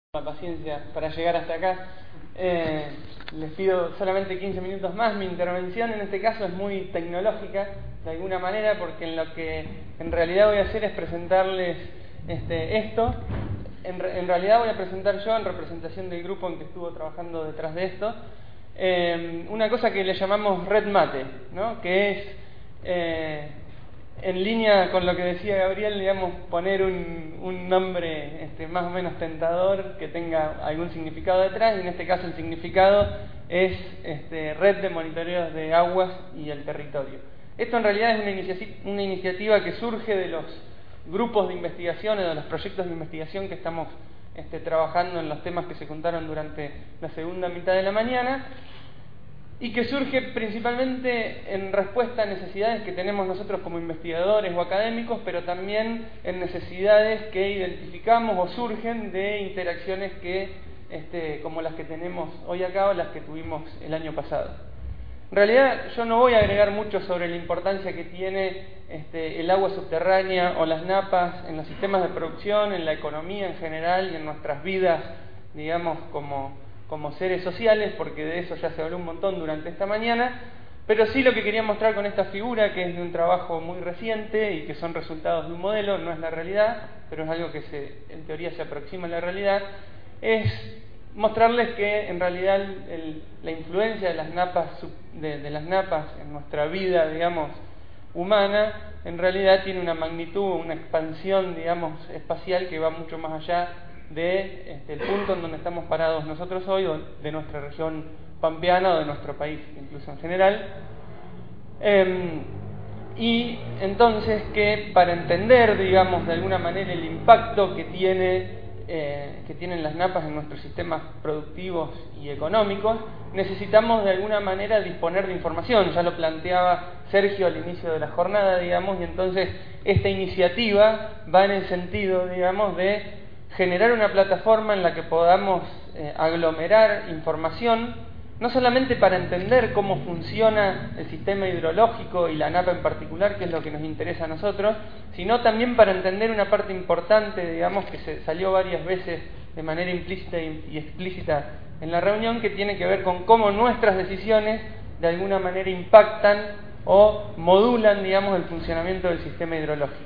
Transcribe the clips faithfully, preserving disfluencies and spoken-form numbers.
La paciencia para llegar hasta acá. Eh, les pido solamente quince minutos más. Mi intervención en este caso es muy tecnológica de alguna manera, porque en lo que en realidad voy a hacer es presentarles este, esto. En, en realidad voy a presentar yo, en representación del grupo en que estuvo trabajando detrás de esto, eh, una cosa que le llamamos Red Mate, ¿no? Que es eh, en línea con lo que decía Gabriel, digamos, poner un, un nombre este, más o menos tentador que tenga algún significado detrás, y en este caso el significado es este, Red de Monitoreos de Aguas y el Territorio. Esto en realidad es una, inici una iniciativa que surge de los grupos de investigación, de los proyectos de investigación que estamos este, trabajando en los temas que se contaron durante la segunda mitad de la mañana, y que surge principalmente en respuesta a necesidades que tenemos nosotros como investigadores o académicos, pero también en necesidades que identificamos o surgen de interacciones que, este, como las que tenemos hoy acá o las que tuvimos el año pasado. En realidad yo no voy a agregar mucho sobre la importancia que tiene este, el agua subterránea o las napas en los sistemas de producción, en la economía en general y en nuestras vidas, digamos, como... como seres sociales, porque de eso ya se habló un montón durante esta mañana, pero sí lo que quería mostrar con esta figura, que es de un trabajo muy reciente y que son resultados de un modelo, no es la realidad, pero es algo que se, en teoría se aproxima a la realidad, es mostrarles que en realidad el, la influencia de las napas de, de las napas en nuestra vida, digamos, humana, en realidad tiene una magnitud, una expansión, digamos, espacial que va mucho más allá de este, el punto en donde estamos parados nosotros hoy, o de nuestra región pampeana o de nuestro país incluso en general. Eh, y entonces que para entender, digamos, de alguna manera el impacto que tiene eh, que tienen las napas en nuestros sistemas productivos y económicos, necesitamos de alguna manera disponer de información. Ya lo planteaba Sergio al inicio de la jornada, digamos, y entonces esta iniciativa va en el sentido, digamos, de generar una plataforma en la que podamos eh, aglomerar información, no solamente para entender cómo funciona el sistema hidrológico y la napa en particular, que es lo que nos interesa a nosotros, sino también para entender una parte importante, digamos, que se salió varias veces de manera implícita y explícita en la reunión, que tiene que ver con cómo nuestras decisiones de alguna manera impactan o modulan, digamos, el funcionamiento del sistema hidrológico.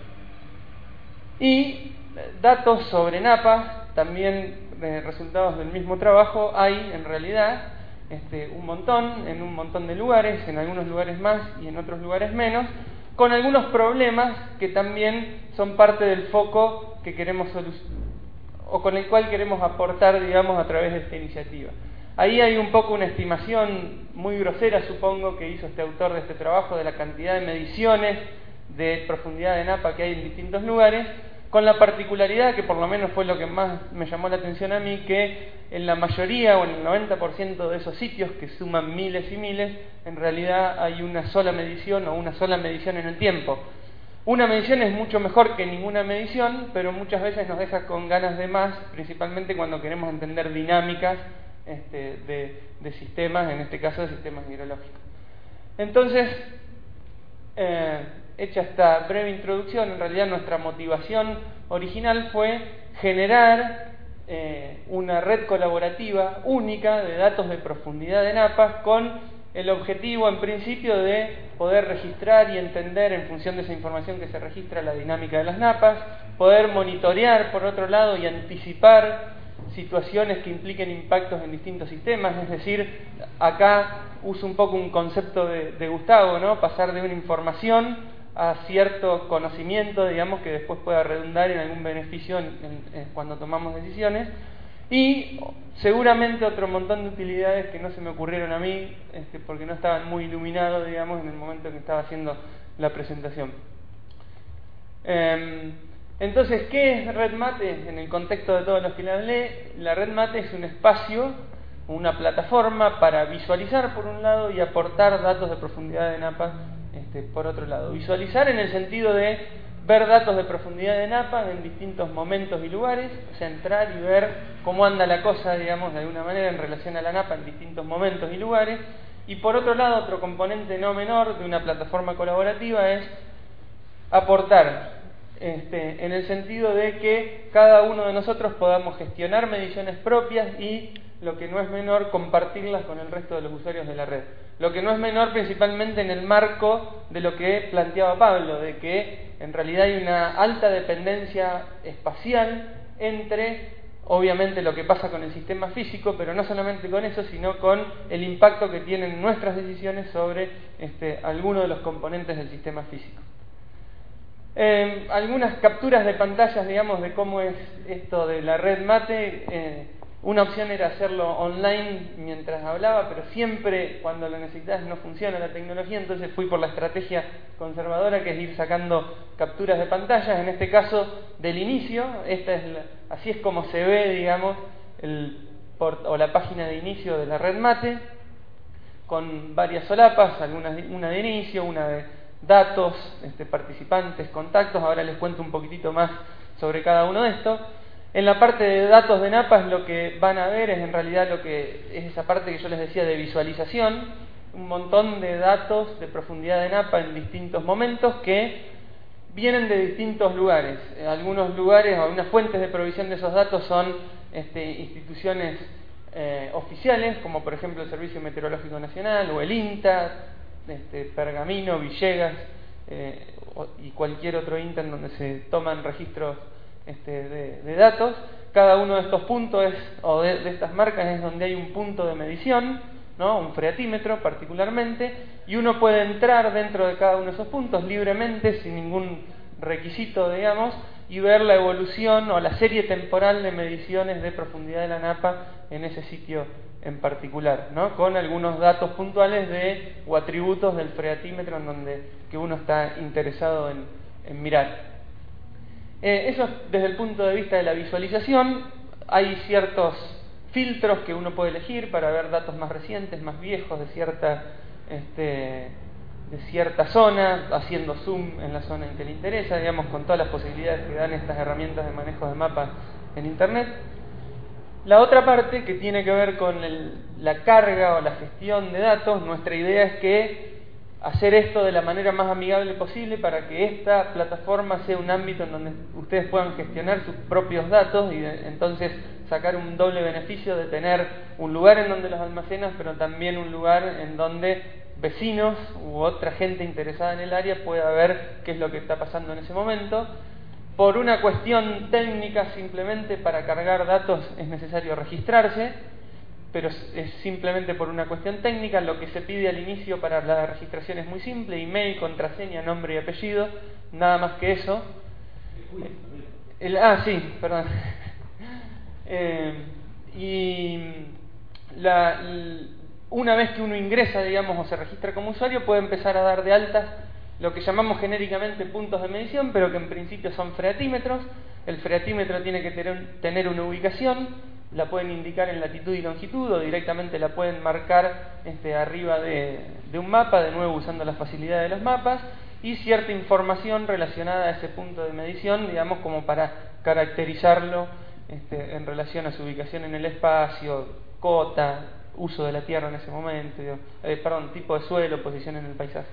Y datos sobre napas, también eh, resultados del mismo trabajo, hay en realidad este, un montón, en un montón de lugares, en algunos lugares más y en otros lugares menos, con algunos problemas que también son parte del foco que queremos solucionar, o con el cual queremos aportar, digamos, a través de esta iniciativa. Ahí hay un poco una estimación muy grosera, supongo, que hizo este autor de este trabajo, de la cantidad de mediciones de profundidad de napa que hay en distintos lugares, con la particularidad, que por lo menos fue lo que más me llamó la atención a mí, que en la mayoría o en el noventa por ciento de esos sitios, que suman miles y miles, en realidad hay una sola medición o una sola medición en el tiempo. Una medición es mucho mejor que ninguna medición, pero muchas veces nos deja con ganas de más, principalmente cuando queremos entender dinámicas este, de, de sistemas, en este caso de sistemas hidrológicos. Entonces, eh, hecha esta breve introducción, en realidad nuestra motivación original fue generar eh, una red colaborativa única de datos de profundidad de napas, con el objetivo en principio de poder registrar y entender en función de esa información que se registra la dinámica de las napas, poder monitorear por otro lado y anticipar situaciones que impliquen impactos en distintos sistemas. Es decir, acá uso un poco un concepto de, de Gustavo, ¿no? Pasar de una información a cierto conocimiento, digamos, que después pueda redundar en algún beneficio en, en, en cuando tomamos decisiones, y seguramente otro montón de utilidades que no se me ocurrieron a mí, este, porque no estaban muy iluminados, digamos, en el momento en que estaba haciendo la presentación. Eh, entonces, ¿qué es Red Mate? En el contexto de todos los que la hablé, la Red Mate es un espacio, una plataforma para visualizar por un lado y aportar datos de profundidad de napas este, por otro lado. Visualizar en el sentido de ver datos de profundidad de napas en distintos momentos y lugares, o sea, entrar y ver cómo anda la cosa, digamos, de alguna manera en relación a la napa en distintos momentos y lugares. Y por otro lado, otro componente no menor de una plataforma colaborativa es aportar este, en el sentido de que cada uno de nosotros podamos gestionar mediciones propias y, lo que no es menor, compartirlas con el resto de los usuarios de la red. Lo que no es menor principalmente en el marco de lo que planteaba Pablo, de que en realidad hay una alta dependencia espacial entre, obviamente, lo que pasa con el sistema físico, pero no solamente con eso, sino con el impacto que tienen nuestras decisiones sobre este, algunos de los componentes del sistema físico. Eh, algunas capturas de pantallas, digamos, de cómo es esto de la red MATE. Eh, una opción era hacerlo online mientras hablaba, pero siempre cuando lo necesitas no funciona la tecnología, entonces fui por la estrategia conservadora, que es ir sacando capturas de pantallas, en este caso del inicio. Esta es la, así es como se ve, digamos, el port, o la página de inicio de la red MATE, con varias solapas, algunas, una de inicio, una de datos, este, participantes, contactos. Ahora les cuento un poquitito más sobre cada uno de estos. En la parte de datos de NAPAS, lo que van a ver es en realidad lo que es esa parte que yo les decía de visualización, un montón de datos de profundidad de NAPA en distintos momentos que vienen de distintos lugares. Algunos lugares o algunas fuentes de provisión de esos datos son este, instituciones eh, oficiales, como por ejemplo el Servicio Meteorológico Nacional o el INTA, este, Pergamino, Villegas eh, y cualquier otro INTA en donde se toman registros Este, de, de datos. Cada uno de estos puntos es, o de, de estas marcas es donde hay un punto de medición, ¿no? Un freatímetro particularmente, y uno puede entrar dentro de cada uno de esos puntos libremente, sin ningún requisito, digamos, y ver la evolución o la serie temporal de mediciones de profundidad de la NAPA en ese sitio en particular, ¿no? Con algunos datos puntuales de, o atributos del freatímetro en donde que uno está interesado en, en mirar. Eh, eso desde el punto de vista de la visualización. Hay ciertos filtros que uno puede elegir para ver datos más recientes, más viejos, de cierta, este, de cierta zona, haciendo zoom en la zona en que le interesa, digamos, con todas las posibilidades que dan estas herramientas de manejo de mapas en Internet. La otra parte, que tiene que ver con el, la carga o la gestión de datos, nuestra idea es que hacer esto de la manera más amigable posible para que esta plataforma sea un ámbito en donde ustedes puedan gestionar sus propios datos y de, entonces sacar un doble beneficio de tener un lugar en donde los almacenas, pero también un lugar en donde vecinos u otra gente interesada en el área pueda ver qué es lo que está pasando en ese momento. Por una cuestión técnica, simplemente para cargar datos es necesario registrarse, pero es simplemente por una cuestión técnica. Lo que se pide al inicio para la registración es muy simple: email, contraseña, nombre y apellido, nada más que eso. El, ah, sí, perdón. eh, y la, una vez que uno ingresa, digamos, o se registra como usuario, puede empezar a dar de altas lo que llamamos genéricamente puntos de medición, pero que en principio son freatímetros. El freatímetro tiene que tener, tener una ubicación. La pueden indicar en latitud y longitud, o directamente la pueden marcar este, arriba de, de un mapa, de nuevo usando la facilidad de los mapas, y cierta información relacionada a ese punto de medición, digamos, como para caracterizarlo este, en relación a su ubicación en el espacio, cota, uso de la tierra en ese momento, eh, perdón, tipo de suelo, posición en el paisaje.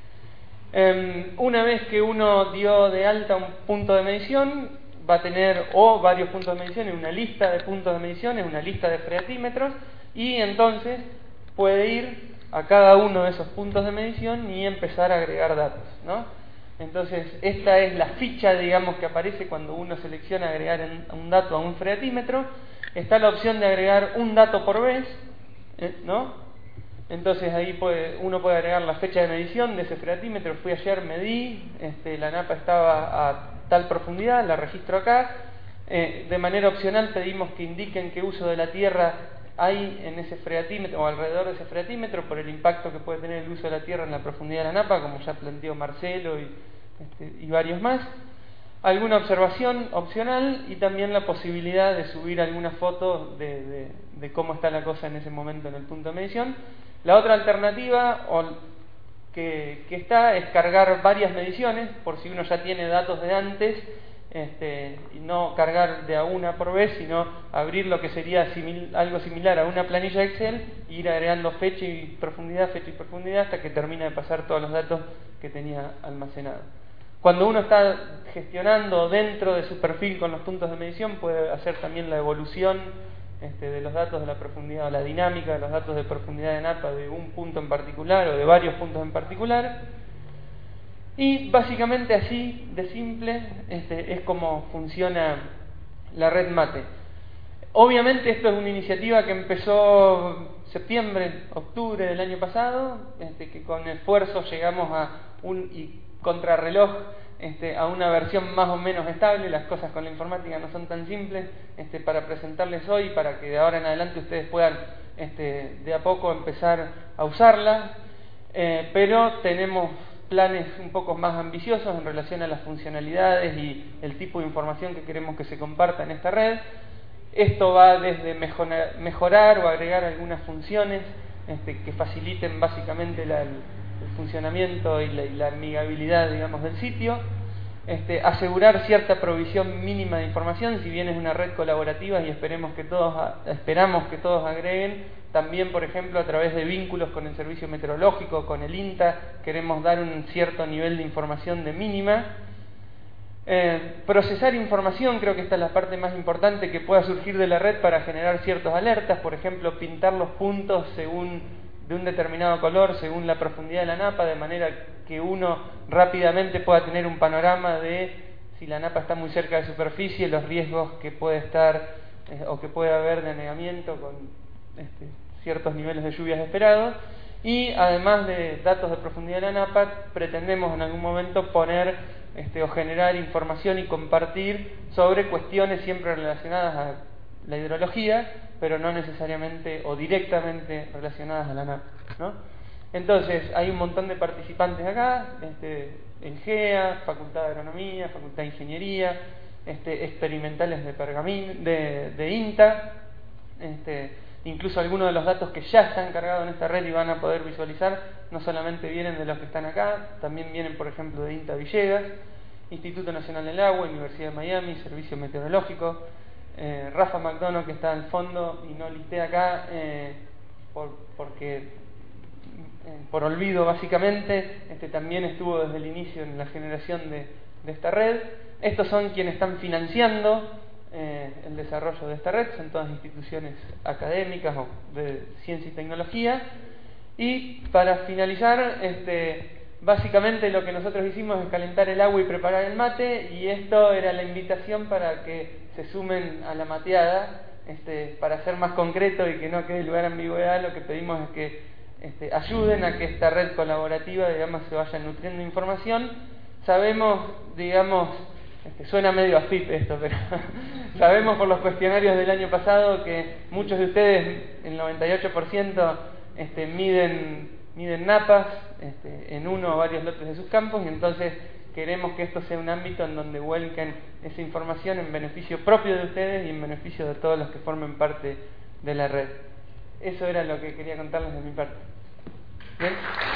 Eh, una vez que uno dio de alta un punto de medición, va a tener o varios puntos de medición, una lista de puntos de medición, una lista de freatímetros, y entonces puede ir a cada uno de esos puntos de medición y empezar a agregar datos, ¿no? Entonces esta es la ficha, digamos, que aparece cuando uno selecciona agregar un dato a un freatímetro. Está la opción de agregar un dato por vez, ¿no? Entonces ahí puede, uno puede agregar la fecha de medición de ese freatímetro. Fui ayer, medí, este, la NAPA estaba a tal profundidad, la registro acá. Eh, de manera opcional pedimos que indiquen qué uso de la tierra hay en ese freatímetro o alrededor de ese freatímetro, por el impacto que puede tener el uso de la tierra en la profundidad de la NAPA, como ya planteó Marcelo y, este, y varios más. Alguna observación opcional, y también la posibilidad de subir alguna foto de, de, de cómo está la cosa en ese momento en el punto de medición. La otra alternativa o que, que está es cargar varias mediciones, por si uno ya tiene datos de antes, este, y no cargar de a una por vez, sino abrir lo que sería simil, algo similar a una planilla Excel e ir agregando fecha y profundidad, fecha y profundidad, hasta que termina de pasar todos los datos que tenía almacenados. Cuando uno está gestionando dentro de su perfil con los puntos de medición, puede hacer también la evolución este, de los datos de la profundidad, o la dinámica de los datos de profundidad de Napa de un punto en particular o de varios puntos en particular. Y básicamente así de simple este, es como funciona la red MATE. Obviamente esto es una iniciativa que empezó septiembre, octubre del año pasado, este, que con esfuerzo llegamos a un y contrarreloj este, a una versión más o menos estable. Las cosas con la informática no son tan simples este, para presentarles hoy, para que de ahora en adelante ustedes puedan este, de a poco empezar a usarla, eh, pero tenemos planes un poco más ambiciosos en relación a las funcionalidades y el tipo de información que queremos que se comparta en esta red. Esto va desde mejorar, mejorar o agregar algunas funciones este, que faciliten básicamente la, el, el funcionamiento y la, y la amigabilidad, digamos, del sitio. Este, asegurar cierta provisión mínima de información, si bien es una red colaborativa y esperemos que todos, esperamos que todos agreguen. También, por ejemplo, a través de vínculos con el servicio meteorológico, con el INTA, queremos dar un cierto nivel de información de mínima. Eh, procesar información, creo que esta es la parte más importante que pueda surgir de la red para generar ciertas alertas, por ejemplo, pintar los puntos según de un determinado color, según la profundidad de la napa, de manera que uno rápidamente pueda tener un panorama de si la napa está muy cerca de superficie, los riesgos que puede estar eh, o que puede haber de anegamiento con este, ciertos niveles de lluvias esperados. Y además de datos de profundidad de la napa, pretendemos en algún momento poner este, o generar información y compartir sobre cuestiones siempre relacionadas a la hidrología, pero no necesariamente o directamente relacionadas a la napa, ¿no? Entonces, hay un montón de participantes acá, este, en GEA, Facultad de Agronomía, Facultad de Ingeniería, este, experimentales de, Pergamín, de, de INTA, este, incluso algunos de los datos que ya están cargados en esta red y van a poder visualizar, no solamente vienen de los que están acá, también vienen, por ejemplo, de INTA Villegas, Instituto Nacional del Agua, Universidad de Miami, Servicio Meteorológico, eh, Rafa McDonough, que está al fondo y no listé acá eh, por, porque eh, por olvido básicamente, este, también estuvo desde el inicio en la generación de, de esta red. Estos son quienes están financiando eh, el desarrollo de esta red, son todas instituciones académicas o de ciencia y tecnología. Y para finalizar, este, básicamente lo que nosotros hicimos es calentar el agua y preparar el mate, y esto era la invitación para que se sumen a la mateada. Este, para ser más concreto y que no quede lugar a ambigüedad, lo que pedimos es que este, ayuden a que esta red colaborativa, digamos, se vaya nutriendo de información. Sabemos, digamos, este, suena medio afip esto, pero sabemos por los cuestionarios del año pasado que muchos de ustedes, el noventa y ocho por ciento, este, miden, miden napas este, en uno o varios lotes de sus campos, y entonces queremos que esto sea un ámbito en donde vuelquen esa información en beneficio propio de ustedes y en beneficio de todos los que formen parte de la red. Eso era lo que quería contarles de mi parte. ¿Bien?